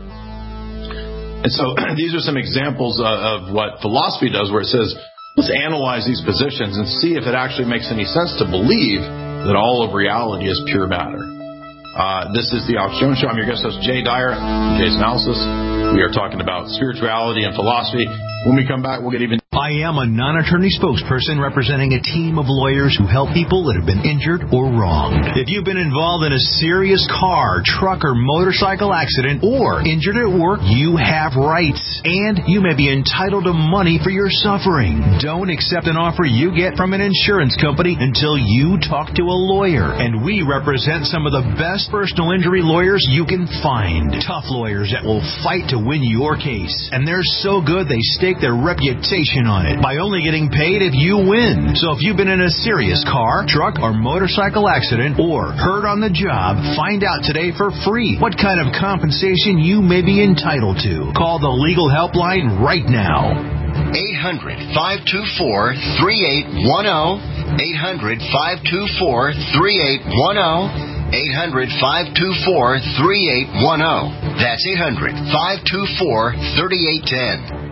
And so these are some examples of what philosophy does, where it says, let's analyze these positions and see if it actually makes any sense to believe that all of reality is pure matter. Uh, this is the Alex Jones Show. I'm your guest host, Jay Dyer, Jay's Analysis. We are talking about spirituality and philosophy. When we come back, we'll get even... I am a non-attorney spokesperson representing a team of lawyers who help people that have been injured or wronged. If you've been involved in a serious car, truck, or motorcycle accident, or injured at work, you have rights, and you may be entitled to money for your suffering. Don't accept an offer you get from an insurance company until you talk to a lawyer, and we represent some of the best personal injury lawyers you can find. Tough lawyers that will fight to win your case, and they're so good they stake their reputation on it by only getting paid if you win. So if you've been in a serious car, truck, or motorcycle accident or hurt on the job, find out today for free what kind of compensation you may be entitled to. Call the legal helpline right now. eight hundred, five two four, three eight one zero. eight hundred, five two four, three eight one zero. eight hundred, five two four, three eight one zero. That's eight hundred, five two four, three eight one zero.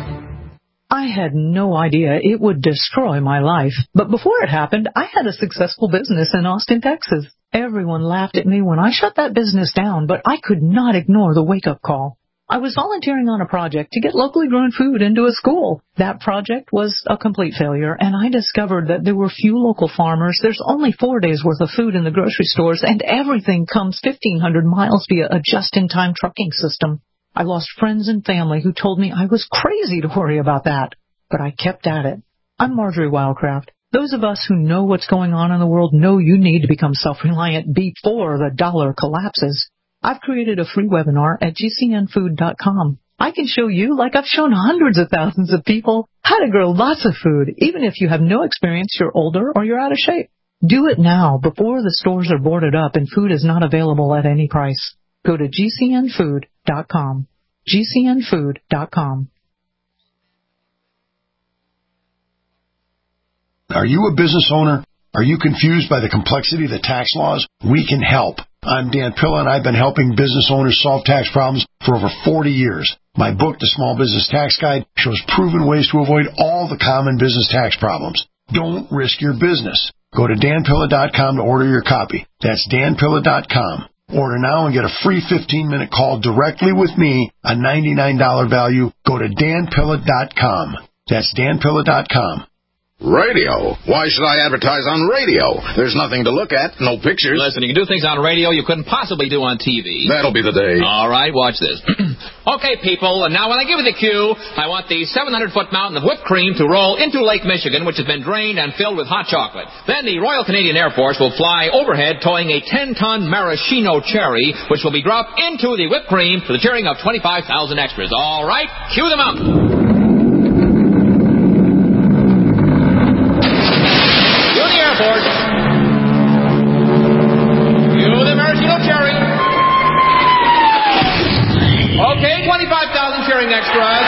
I had no idea it would destroy my life. But before it happened, I had a successful business in Austin, Texas. Everyone laughed at me when I shut that business down, but I could not ignore the wake-up call. I was volunteering on a project to get locally grown food into a school. That project was a complete failure, and I discovered that there were few local farmers. There's only four days' worth of food in the grocery stores, and everything comes fifteen hundred miles via a just-in-time trucking system. I lost friends and family who told me I was crazy to worry about that, but I kept at it. I'm Marjorie Wildcraft. Those of us who know what's going on in the world know you need to become self-reliant before the dollar collapses. I've created a free webinar at G C N food dot com. I can show you, like I've shown hundreds of thousands of people, how to grow lots of food, even if you have no experience, you're older, or you're out of shape. Do it now before the stores are boarded up and food is not available at any price. Go to G C N food dot com. G C N food dot com. Are you a business owner? Are you confused by the complexity of the tax laws? We can help. I'm Dan Pilla, and I've been helping business owners solve tax problems for over forty years. My book, The Small Business Tax Guide, shows proven ways to avoid all the common business tax problems. Don't risk your business. Go to Dan Pilla dot com to order your copy. That's Dan Pilla dot com. Order now and get a free fifteen-minute call directly with me, a ninety-nine dollars value. Go to Dan Pilla dot com. That's Dan Pilla dot com. Radio? Why should I advertise on radio? There's nothing to look at, no pictures. Listen, you can do things on radio you couldn't possibly do on T V. That'll be the day. All right, watch this. Okay, people, and now when I give you the cue, I want the seven hundred foot mountain of whipped cream to roll into Lake Michigan, which has been drained and filled with hot chocolate. Then the Royal Canadian Air Force will fly overhead towing a ten ton maraschino cherry, which will be dropped into the whipped cream to the cheering of twenty-five thousand extras. All right, cue the mountain. Airport. You the maraschino cherry. Okay, twenty-five thousand cheering extras.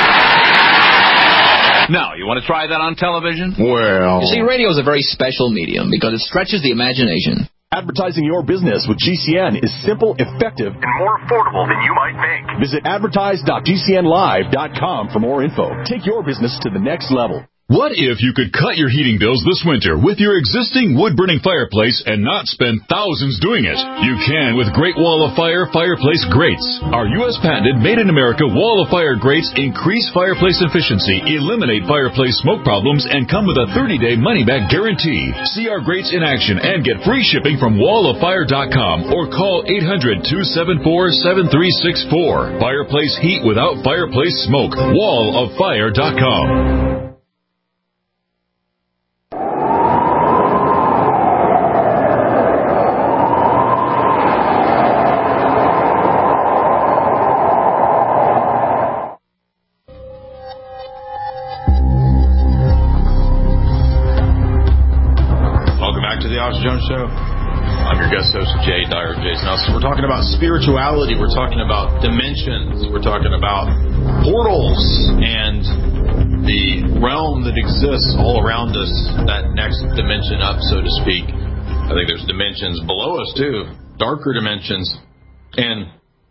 Now, you want to try that on television? Well... You see, radio is a very special medium because it stretches the imagination. Advertising your business with G C N is simple, effective, and more affordable than you might think. Visit advertise dot G C N live dot com for more info. Take your business to the next level. What if you could cut your heating bills this winter with your existing wood-burning fireplace and not spend thousands doing it? You can with Great Wall of Fire Fireplace Grates. Our U S patented made-in-America Wall of Fire grates increase fireplace efficiency, eliminate fireplace smoke problems, and come with a thirty day money-back guarantee. See our grates in action and get free shipping from wall of fire dot com or call eight hundred, two seven four, seven three six four. Fireplace heat without fireplace smoke. wall of fire dot com. Jones Show. I'm your guest host, Jay Dyer Jason. Now, so we're talking about spirituality. We're talking about dimensions. We're talking about portals and the realm that exists all around us, that next dimension up, so to speak. I think there's dimensions below us, too, darker dimensions. And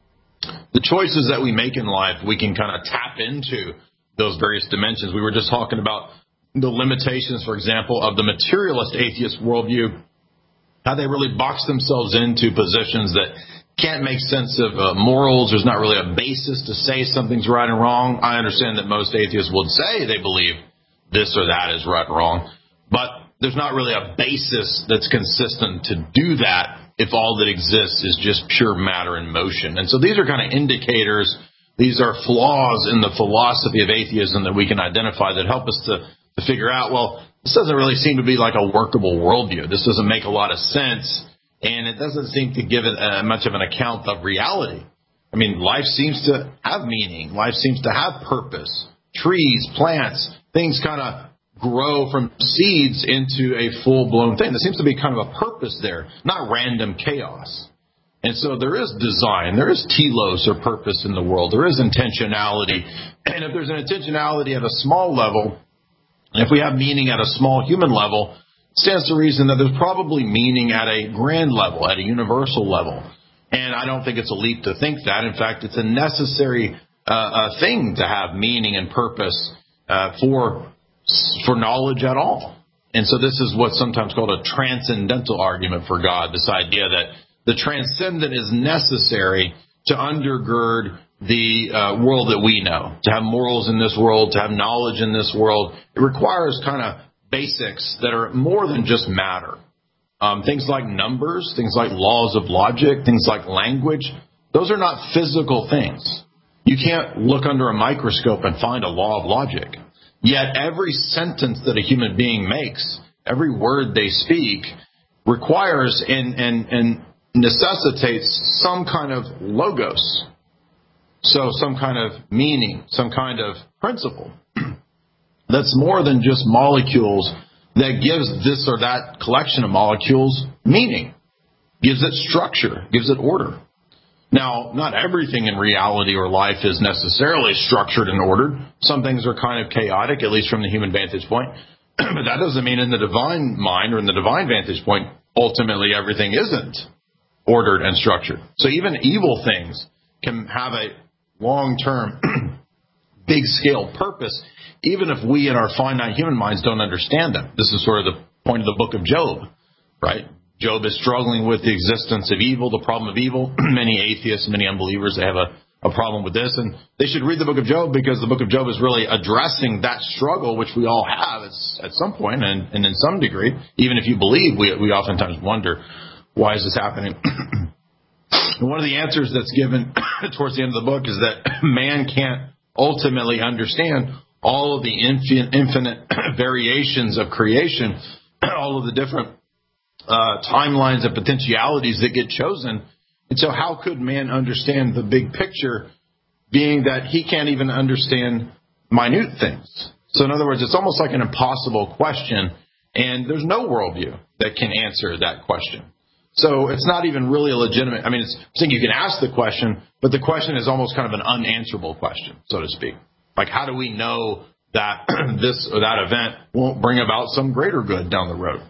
the choices that we make in life, we can kind of tap into those various dimensions. We were just talking about the limitations, for example, of the materialist atheist worldview, how they really box themselves into positions that can't make sense of uh, morals. There's not really a basis to say something's right and wrong. I understand that most atheists would say they believe this or that is right and wrong, but there's not really a basis that's consistent to do that if all that exists is just pure matter in motion. And so these are kind of indicators. These are flaws in the philosophy of atheism that we can identify that help us to, to figure out, well, this doesn't really seem to be like a workable worldview. This doesn't make a lot of sense, and it doesn't seem to give it uh, much of an account of reality. I mean, life seems to have meaning. Life seems to have purpose. Trees, plants, things kind of grow from seeds into a full-blown thing. There seems to be kind of a purpose there, not random chaos. And so there is design. There is telos, or purpose in the world. There is intentionality. And if there's an intentionality at a small level, if we have meaning at a small human level, it stands to reason that there's probably meaning at a grand level, at a universal level. And I don't think it's a leap to think that. In fact, it's a necessary uh, uh, thing to have meaning and purpose uh, for for knowledge at all. And so this is what's sometimes called a transcendental argument for God, this idea that the transcendent is necessary to undergird the uh, world that we know. To have morals in this world, to have knowledge in this world, it requires kind of basics that are more than just matter. Um, things like numbers, things like laws of logic, things like language, those are not physical things. You can't look under a microscope and find a law of logic. Yet every sentence that a human being makes, every word they speak, requires and, and, and necessitates some kind of logos. So some kind of meaning, some kind of principle that's more than just molecules that gives this or that collection of molecules meaning, gives it structure, gives it order. Now, not everything in reality or life is necessarily structured and ordered. Some things are kind of chaotic, at least from the human vantage point. But that doesn't mean in the divine mind or in the divine vantage point, ultimately everything isn't ordered and structured. So even evil things can have a long-term, big-scale purpose, even if we in our finite human minds don't understand them. This is sort of the point of the book of Job, right? Job is struggling with the existence of evil, the problem of evil. Many atheists, many unbelievers, they have a, a problem with this. And they should read the book of Job because the book of Job is really addressing that struggle, which we all have at some point and, and in some degree. Even if you believe, we, we oftentimes wonder, why is this happening? And one of the answers that's given towards the end of the book is that man can't ultimately understand all of the infinite, infinite variations of creation, all of the different uh, timelines and potentialities that get chosen. And so how could man understand the big picture, being that he can't even understand minute things? So in other words, it's almost like an impossible question, and there's no worldview that can answer that question. So it's not even really a legitimate, I mean, it's, I'm saying you can ask the question, but the question is almost kind of an unanswerable question, so to speak. Like, how do we know that this or that event won't bring about some greater good down the road?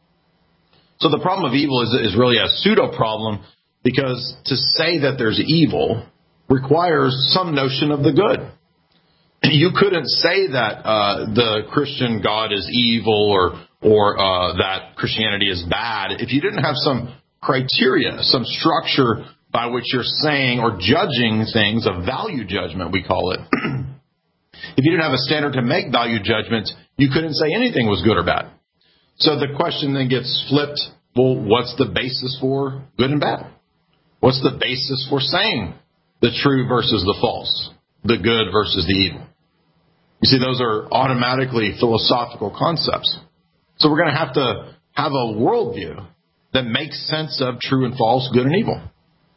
So the problem of evil is, is really a pseudo problem, because to say that there's evil requires some notion of the good. You couldn't say that uh, the Christian God is evil or or uh, that Christianity is bad if you didn't have some criteria, some structure by which you're saying or judging things, a value judgment, we call it. If you didn't have a standard to make value judgments, you couldn't say anything was good or bad. So the question then gets flipped, well, what's the basis for good and bad? What's the basis for saying the true versus the false, the good versus the evil? You see, those are automatically philosophical concepts. So we're going to have to have a worldview that makes sense of true and false, good and evil.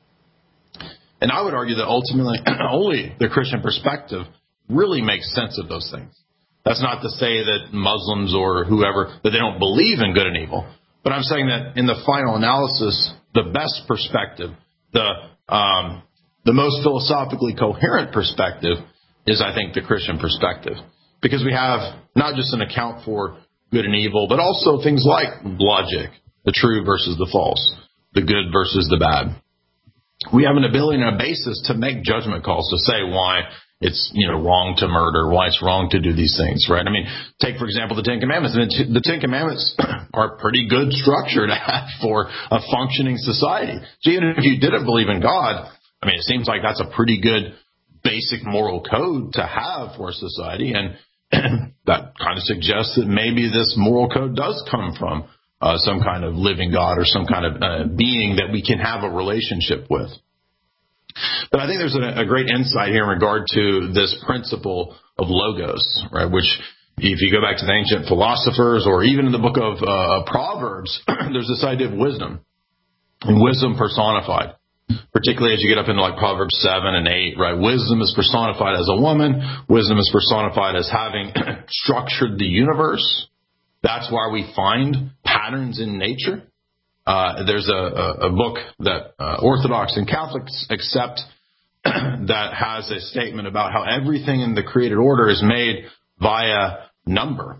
And I would argue that ultimately only the Christian perspective really makes sense of those things. That's not to say that Muslims or whoever, that they don't believe in good and evil. But I'm saying that in the final analysis, the best perspective, the um, the most philosophically coherent perspective is, I think, the Christian perspective. Because we have not just an account for good and evil, but also things like logic, the true versus the false, the good versus the bad. We have an ability and a basis to make judgment calls, to say why it's, you know, wrong to murder, why it's wrong to do these things, right? I mean, take, for example, the Ten Commandments. The Ten Commandments are a pretty good structure to have for a functioning society. So even if you didn't believe in God, I mean, it seems like that's a pretty good basic moral code to have for a society, and that kind of suggests that maybe this moral code does come from uh, some kind of living God or some kind of uh, being that we can have a relationship with. But I think there's a, a great insight here in regard to this principle of logos, right? Which, if you go back to the ancient philosophers or even in the book of uh, Proverbs, there's this idea of wisdom, and wisdom personified. Particularly as you get up into like Proverbs seven and eight, right? Wisdom is personified as a woman. Wisdom is personified as having structured the universe. That's why we find patterns in nature. Uh, there's a, a, a book that uh, Orthodox and Catholics accept that has a statement about how everything in the created order is made via number.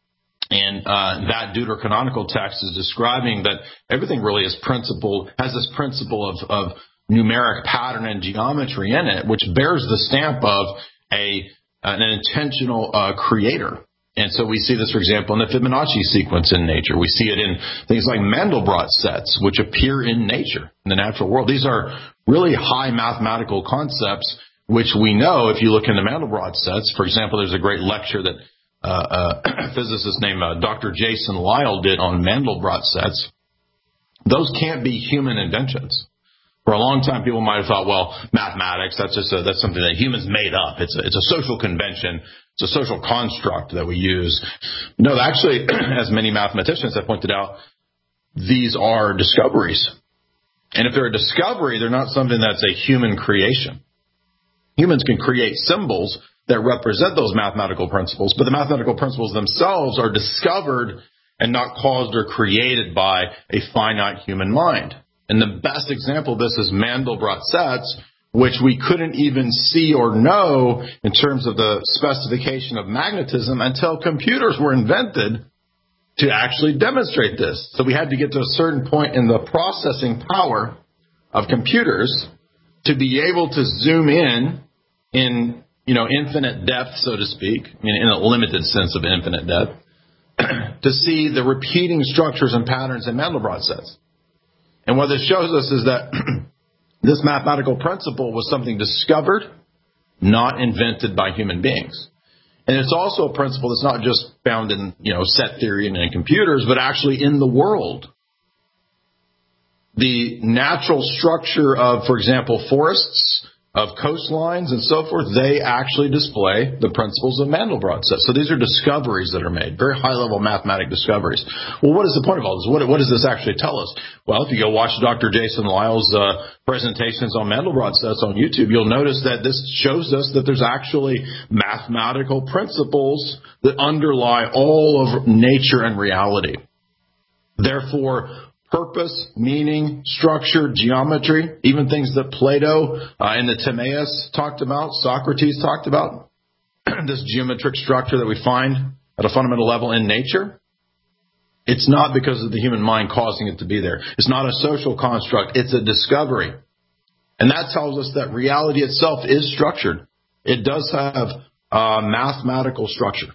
And uh, that deuterocanonical text is describing that everything really is principle, has this principle of, of numeric pattern and geometry in it, which bears the stamp of a an intentional uh, creator. And so we see this, for example, in the Fibonacci sequence in nature. We see it in things like Mandelbrot sets, which appear in nature, in the natural world. These are really high mathematical concepts, which we know if you look into Mandelbrot sets. For example, there's a great lecture that Uh, a physicist named uh, Doctor Jason Lisle did on Mandelbrot sets. Those can't be human inventions. For a long time, people might have thought, well, mathematics, that's just a, that's something that humans made up. It's a, it's a social convention. It's a social construct that we use. No, actually, as many mathematicians have pointed out, these are discoveries. And if they're a discovery, they're not something that's a human creation. Humans can create symbols that represent those mathematical principles, but the mathematical principles themselves are discovered and not caused or created by a finite human mind. And the best example of this is Mandelbrot sets, which we couldn't even see or know in terms of the specification of magnetism until computers were invented to actually demonstrate this. So we had to get to a certain point in the processing power of computers to be able to zoom in in, you know, infinite depth, so to speak, I mean, in a limited sense of infinite depth, to see the repeating structures and patterns in Mandelbrot sets. And what this shows us is that this mathematical principle was something discovered, not invented by human beings. And it's also a principle that's not just found in, you know, set theory and in computers, but actually in the world. The natural structure of, for example, forests, of coastlines and so forth, they actually display the principles of Mandelbrot sets. So these are discoveries that are made, very high-level mathematic discoveries. Well, what is the point of all this? What, what does this actually tell us? Well, if you go watch Doctor Jason Lyle's uh, presentations on Mandelbrot sets on YouTube, you'll notice that this shows us that there's actually mathematical principles that underlie all of nature and reality. Therefore, purpose, meaning, structure, geometry, even things that Plato uh, and the Timaeus talked about, Socrates talked about, this geometric structure that we find at a fundamental level in nature, it's not because of the human mind causing it to be there. It's not a social construct. It's a discovery. And that tells us that reality itself is structured. It does have uh, mathematical structure.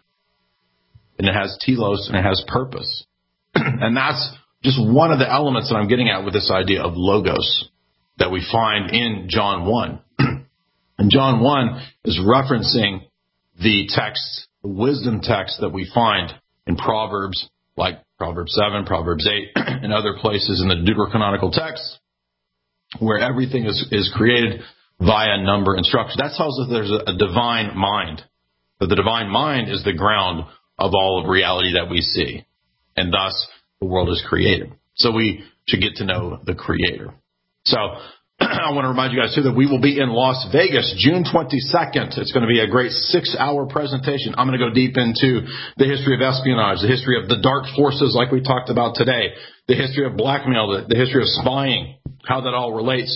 And it has telos and it has purpose. And that's just one of the elements that I'm getting at with this idea of logos that we find in John one. And John one is referencing the text, the wisdom text that we find in Proverbs, like Proverbs seven, Proverbs eight, and other places in the Deuterocanonical text, where everything is, is created via number and structure. That tells us there's a, a divine mind, that the divine mind is the ground of all of reality that we see. And thus, the world is created. So we should get to know the Creator. So I want to remind you guys, too, that we will be in Las Vegas June twenty-second. It's going to be a great six-hour presentation. I'm going to go deep into the history of espionage, the history of the dark forces like we talked about today, the history of blackmail, the, the history of spying, how that all relates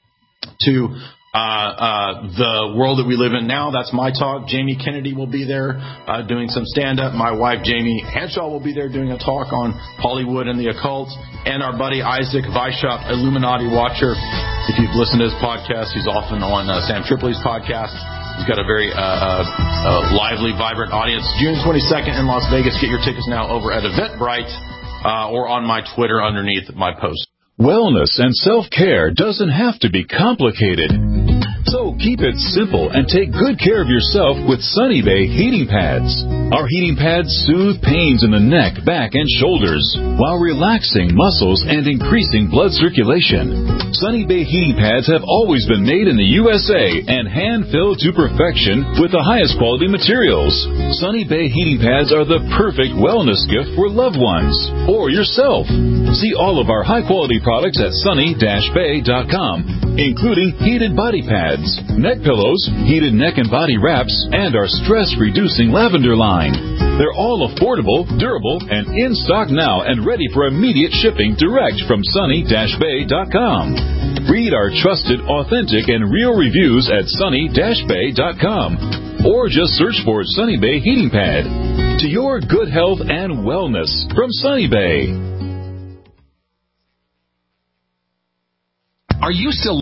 to Uh, uh, the world that we live in now. That's my talk. Jamie Kennedy will be there uh, doing some stand-up. My wife, Jamie Hanshaw, will be there doing a talk on Hollywood and the occult. And our buddy Isaac Weishaupt, Illuminati Watcher. If you've listened to his podcast, he's often on uh, Sam Tripoli's podcast. He's got a very uh, uh, uh, lively, vibrant audience. June twenty-second in Las Vegas. Get your tickets now over at Eventbrite uh, or on my Twitter underneath my post. Wellness and self-care doesn't have to be complicated. So keep it simple and take good care of yourself with Sunny Bay heating pads. Our heating pads soothe pains in the neck, back, and shoulders while relaxing muscles and increasing blood circulation. Sunny Bay heating pads have always been made in the U S A and hand-filled to perfection with the highest quality materials. Sunny Bay heating pads are the perfect wellness gift for loved ones or yourself. See all of our high-quality products at sunny dash bay dot com, including heated body pads, neck pillows, heated neck and body wraps, and our stress-reducing lavender line. They're all affordable, durable, and in stock now and ready for immediate shipping direct from sunny dash bay dot com. Read our trusted, authentic, and real reviews at sunny dash bay dot com. Or just search for Sunny Bay Heating Pad. To your good health and wellness from Sunny Bay. Are you still